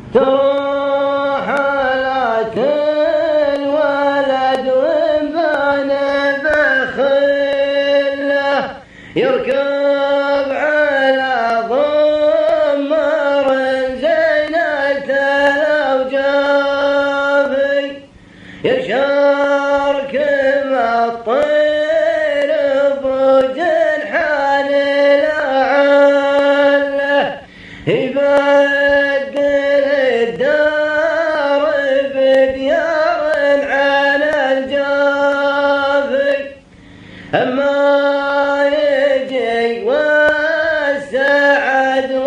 تروح لك الولد وبانا بخله يركب على ضمر زينة الأوجافي يشاركم الطير بجنحان لعله يبدل الدار بديار على الجافي أما يجي والسعد